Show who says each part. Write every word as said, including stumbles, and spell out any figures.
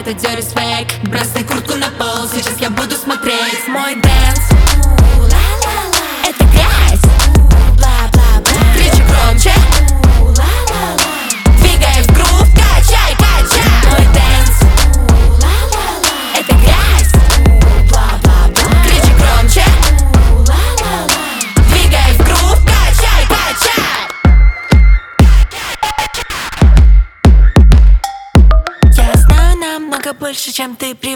Speaker 1: это дерись фейк. Бросай куртку на пол, сейчас я буду смотреть мой дэнс. Это грязь. Кричи громче. Двигай в грув, качай, качай. Мой дэнс. Это грязь. Кричи громче. Двигай в грув, качай, качай. Я знаю намного больше, чем ты